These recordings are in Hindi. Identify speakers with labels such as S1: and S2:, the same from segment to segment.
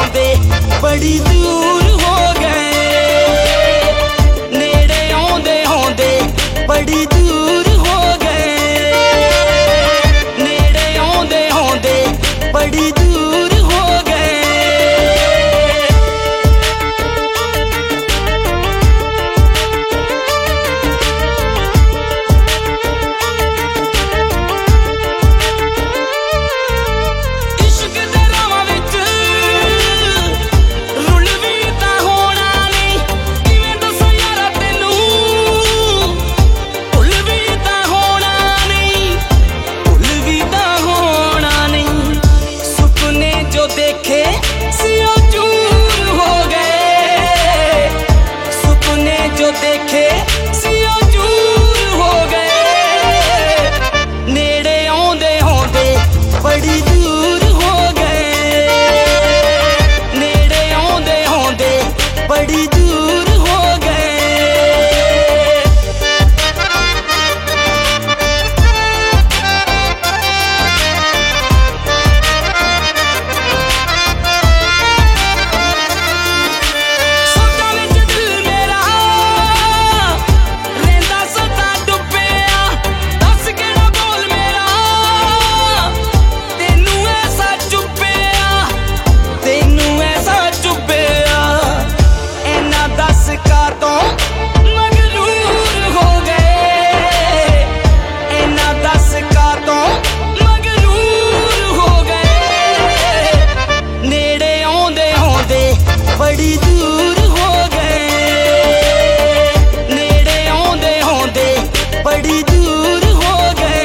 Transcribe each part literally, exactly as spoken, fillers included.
S1: आउंदे बड़ी दूर हो गए, नेड़े आउंदे आउंदे बड़ी दूर हो गए, नेड़े आउंदे आउंदे बड़ी दूर हो गए। देखे सियों चूर हो गए, सुपने जो देखे सियों चूर हो गए, नेड़े आउंदे आउंदे बड़ी दूर हो गए, नेड़े आउंदे आउंदे बड़ी दूर हो गए। बड़ी दूर हो गए, नेड़े आउंदे आउंदे बड़ी दूर हो गए।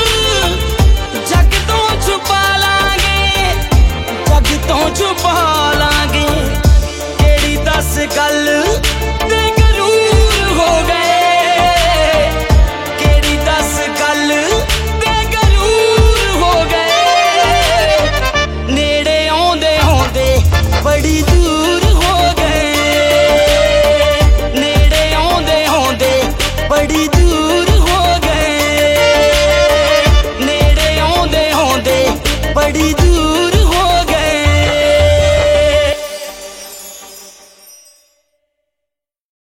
S1: छुपा